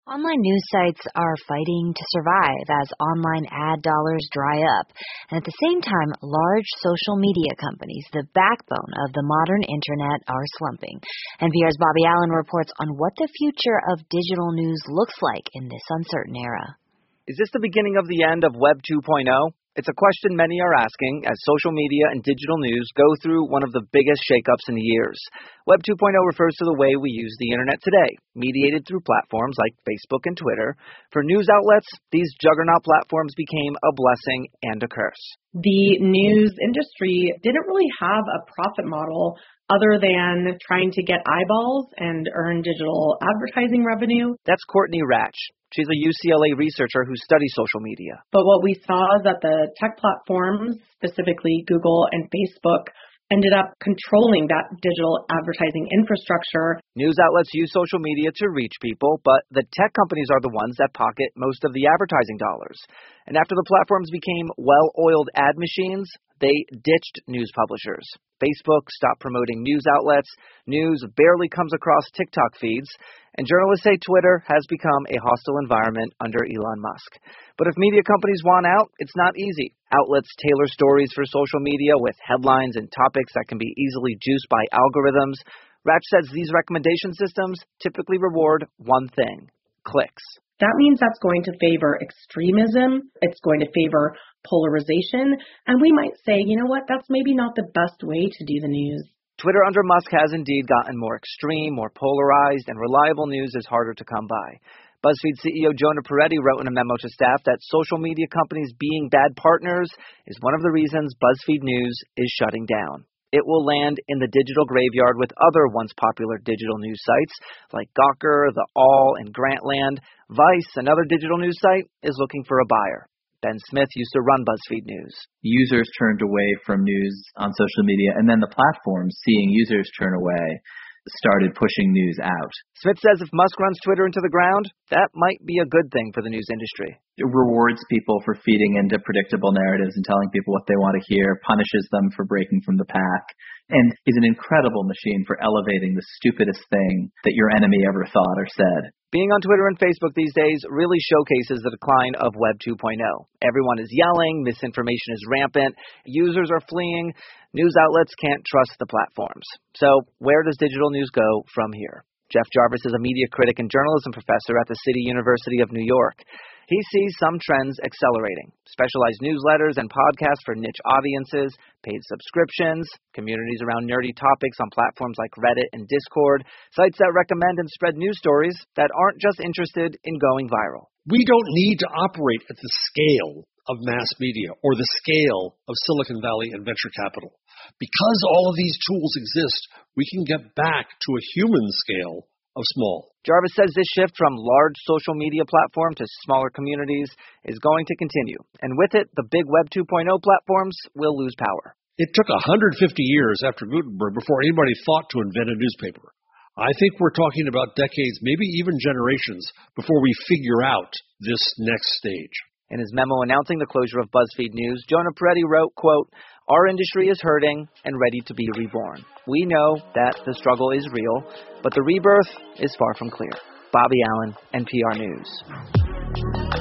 Online news sites are fighting to survive as online ad dollars dry up. And at the same time, large social media companies, the backbone of the modern internet, are slumping. NPR's Bobby Allen reports on what the future of digital news looks like in this uncertain era. Is this the beginning of the end of Web 2.0? It's a question many are asking as social media and digital news go through one of the biggest shakeups in years. Web 2.0 refers to the way we use the internet today, mediated through platforms like Facebook and Twitter. For news outlets, these juggernaut platforms became a blessing and a curse. The news industry didn't really have a profit model other than trying to get eyeballs and earn digital advertising revenue. That's Courtney Ratch. She's a UCLA researcher who studies social media. But what we saw is that the tech platforms, specifically Google and Facebook, ended up controlling that digital advertising infrastructure. News outlets use social media to reach people, but the tech companies are the ones that pocket most of the advertising dollars. And after the platforms became well-oiled ad machines, they ditched news publishers. Facebook stopped promoting news outlets. News barely comes across TikTok feeds. And journalists say Twitter has become a hostile environment under Elon Musk. But if media companies want out, it's not easy. Outlets tailor stories for social media with headlines and topics that can be easily juiced by algorithms. Ratch says these recommendation systems typically reward one thing: clicks. That means that's going to favor extremism, it's going to favor polarization, and we might say, you know what, that's maybe not the best way to do the news. Twitter under Musk has indeed gotten more extreme, more polarized, and reliable news is harder to come by. BuzzFeed CEO Jonah Peretti wrote in a memo to staff that social media companies being bad partners is one of the reasons BuzzFeed News is shutting down. It will land in the digital graveyard with other once popular digital news sites like Gawker, The All, and Grantland. Vice, another digital news site, is looking for a buyer. Ben Smith used to run BuzzFeed News. Users turned away from news on social media, and then the platforms, seeing users turn away, started pushing news out. Smith says if Musk runs Twitter into the ground, that might be a good thing for the news industry. It rewards people for feeding into predictable narratives and telling people what they want to hear, punishes them for breaking from the pack, and is an incredible machine for elevating the stupidest thing that your enemy ever thought or said. Being on Twitter and Facebook these days really showcases the decline of Web 2.0. Everyone is yelling, misinformation is rampant, users are fleeing, news outlets can't trust the platforms. So where does digital news go from here? Jeff Jarvis is a media critic and journalism professor at the City University of New York. He sees some trends accelerating: specialized newsletters and podcasts for niche audiences, paid subscriptions, communities around nerdy topics on platforms like Reddit and Discord, sites that recommend and spread news stories that aren't just interested in going viral. We don't need to operate at the scale of mass media or the scale of Silicon Valley and venture capital. Because all of these tools exist, we can get back to a human scale of small. Jarvis says this shift from large social media platform to smaller communities is going to continue. And with it, the big Web 2.0 platforms will lose power. It took 150 years after Gutenberg before anybody thought to invent a newspaper. I think we're talking about decades, maybe even generations, before we figure out this next stage. In his memo announcing the closure of BuzzFeed News, Jonah Peretti wrote, quote, "Our industry is hurting and ready to be reborn. We know that the struggle is real, but the rebirth is far from clear." Bobby Allen, NPR News.